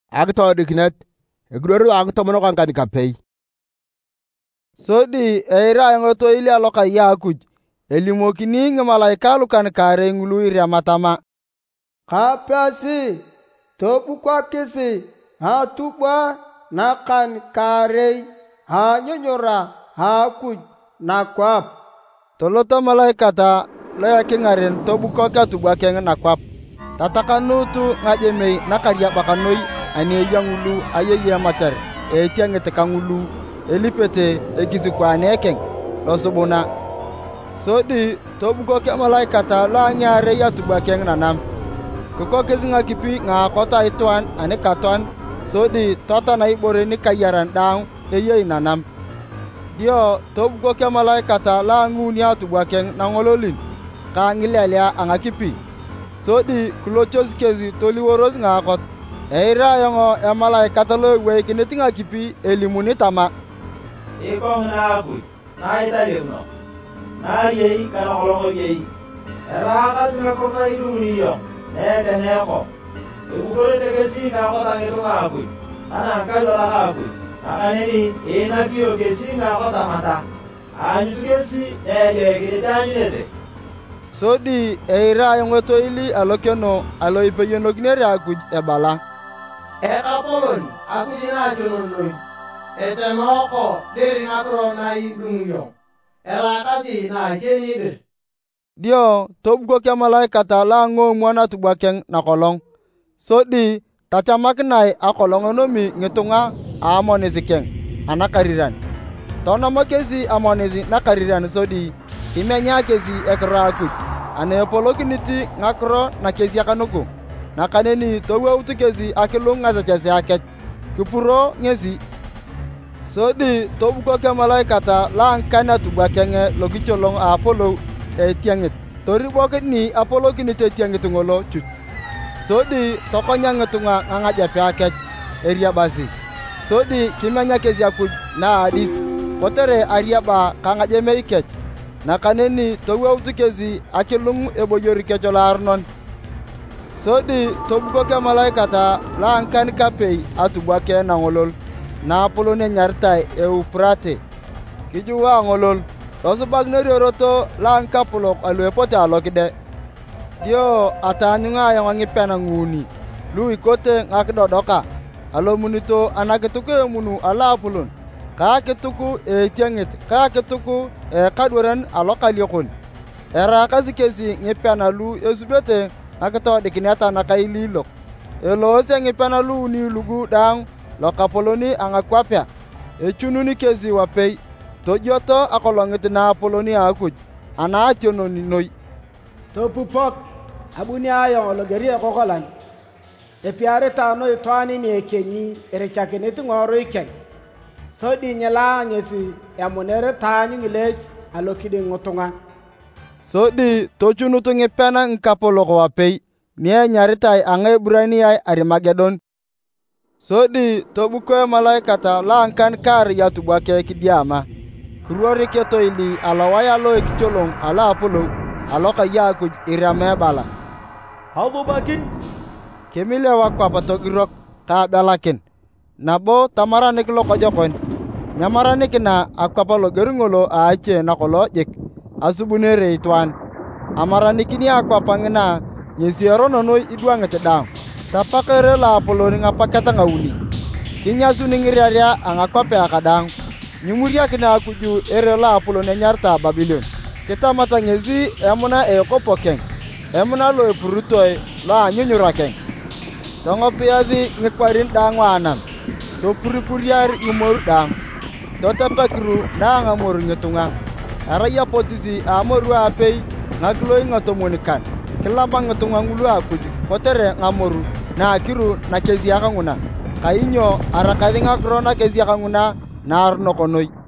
Agto dikinet egdoru agto mono kan kapei. Sodi eira ngoto ili aloka yakuj elimokini ngmalaikalu kan kare ngulu iriamatama. Kapasi tobukwa kisi ha tubwa na kan kare ha nyonyora ha kuj na kwap. Tolota malaikata laya kingaren tobukwa ka tubwa keng na kwap. Tatakanutu ngajemei nakaria bakanoi ane yangulu ayeye matar etiangete kangulu elipete egisikwane keng losubuna. Sodi tobukwa ke malaikata la nyare ya tubwa keng nanam. Koko kezinga kipi nga kota ituan ane katuan sodi tota na ibore ni kayaran daun eye nanam. Dio tobukwa ke malaikata la nguni ya tubwa keng nangololin ka ngilelea anga kipi. Sodi kulochos kezi toliworos nga kot eira yongo ya malaikata lo we kinetinga kipi elimuni tama. Ikong na kuj na italirno na yei kana olongo yei eraka singa kota idumuni yo nete neko ibukore tegesi nga kota ngitu nga kuj ana kajora nga kuj akaneni ina kiyo kesi nga kota mata anyutu kesi kirejanyinete. Sodi eira yongo to ili alokeno alo ipeyenokneri akuj ebala. Ekapolon akujina chununoi etemoko deri ngakro na idumuyo erakasi na jenidir. Dio tobukwa ke malaikata la ngo mwana tubwa keng na kolong. Sodi tachamaknai akolong onomi ngitunga amonisi keng anakariran. Tona makesi amonisi nakariran sodi imenya kesi ekra akuj ane polokiniti ngakro na kesi akanuku. Nakaneni towe utu kesi akilung ngasachasi akech kipuro ngesi. Sodi tobukwa ke malaikata la nkana tubwa kenge lokicholong Apolo etiangit. Toriboket ni Apolo kinite etiangit ngolo chut. Sodi tokonya ngetunga ngangajape akech eria basi. Sodi kimenya kesi akuj na adis kotere ariaba kangajeme ikech. Nakaneni towe utu kesi akilung eboyori kechola arnon. Sodi tobukwa ke malaikata la nkani kapei atubwa ke nangolol na Apolo ne nyartai Eufrate kijuwa ngolol tosubag nerioroto la nkapulok aluepote alokide. Dio atanyunga yang ngipena nguni lu ikote ngakdodoka alo munito anakituku munu ala Apolon ka kituku etiangit ka kituku kadwaran alokaliokon era kasikesi ngipena lu esubete akato dikinata nakaililok elo se ngipena lu ni lugu dang lokapoloni angakwapya echununi kezi wapei tojoto akolongit na Apoloni akuj ana ationoni noi. Topupok abuni ayo logeri kokolan epiare tano itwani ni ekenyi erechakeneti ngoro iken sodi nyela ngesi yamunere tanyi ngilech alokide ngotunga. Sodi tochunutu ngipena nkapoloko wapei nie nyaritai anga Ibraniai Arimagedon. Sodi tobukwa malaikata la nkan kar ya tubwa ke kidiama. Kuruori keto ili alawaya lo ekicholong ala Apolo aloka yakuj irame bala. Haububakin Kemile wakwa patogirok ka belakin. Nabo tamaranik lo kojokon. Nyamaranik na akwapalo geringolo aache nakolo jik asubunere ituan. Amaranikini akwapangina nyesiero nonoi idwangete dang. Tapakere la Apolo ngapaketa ngauni. Kinyasu ningiriaria angakwape akadang. Nyumuria kina akuju ere la Apolo nyarta Babylon. Kita mata ngezi emuna ekopokeng. Emuna lo epurutoi la nyunyurakeng. Tongo piazi ngekwarin dangwa anam. To puripuriar ngumur dang. To tapakru na ngamur ngetunga. Araya potisi amoru apei ngakloi ngatomonikan. Kelamba ngetunga ngulu akuju kotere ngamoru na akiru na kezi akanguna. Kainyo arakadhi ngakro na kezi akanguna na arno konoi.